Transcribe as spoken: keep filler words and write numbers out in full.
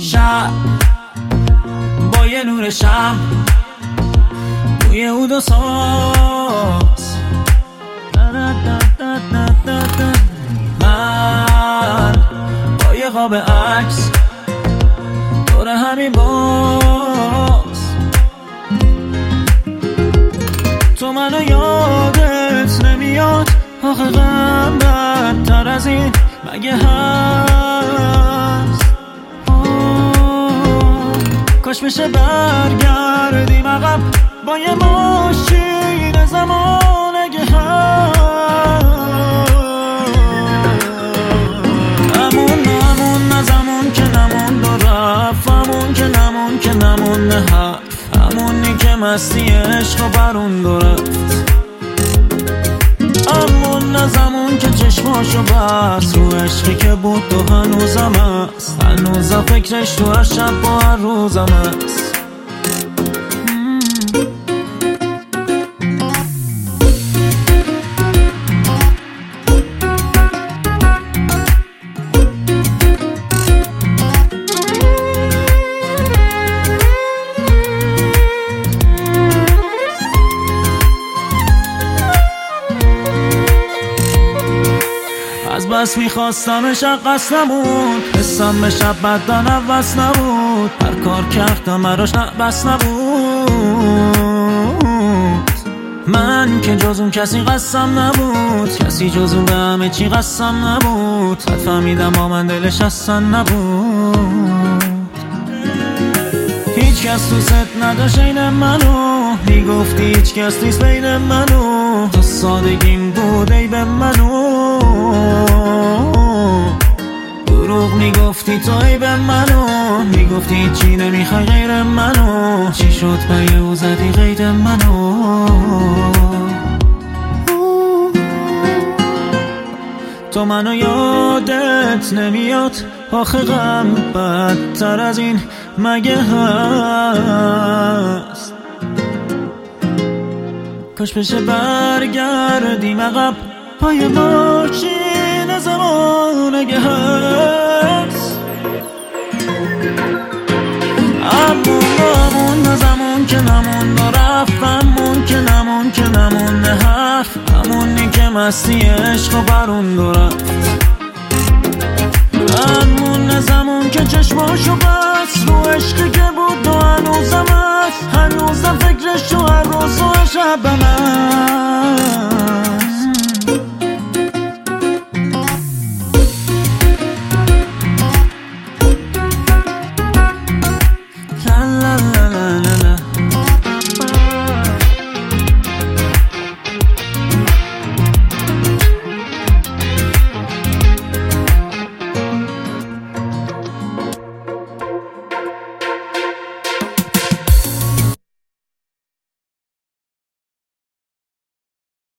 شب با یه نور شم بوی عود و ساز، من با یه قاب عکس دور همین باز. تو منو یادت نمیاد آخه غم بدتر از این مگه هست؟ کاش بشه برگردیم عقب با یه ماشین زمان اگه هست. همون همون نه زمان که نمون دو رفت، همون که نمون که نمون نه حرف، همونی که مستی عشق و برون دو رفت. همون نه زمان که چشماشو بست رو عشقی که بود تو هنوزم هست، هنوزم فکرش تو هر شب با هر روزم هست. از بس میخواستمش قصد نبود، حسم به شب بدن عوض نبود، هر کار کردم براش بس نبود. من که جز اون کسی قسم نبود، کسی جز اون به همه چی قسم نبود، حد فهمیدم با من دلش اصلا نبود. هیچ کس تو ست نداشت این منو، میگفتی هیچ کس نیست بین منو، تو سادگیم بود ای به منو، دروغ میگفتی تو ای به منو، میگفتی چی نمیخوای غیر منو، چی شد پای او زدی غیر منو. تو منو یادت نمیاد آخه غم بدتر از این مگه هست؟ کاش بشه برگردیم عقب پای ماشین زمان اگه هست. همون همون نه زمان که نمون و رفت، همون که نمون که نمون نه حرف، همونی که مستی عشق و برون دو رفت. همون نه زمان که چشماشو بست رو عشقی که بود و هنوزم هست، هنوزم فکرش تو هر روز و شبم هست.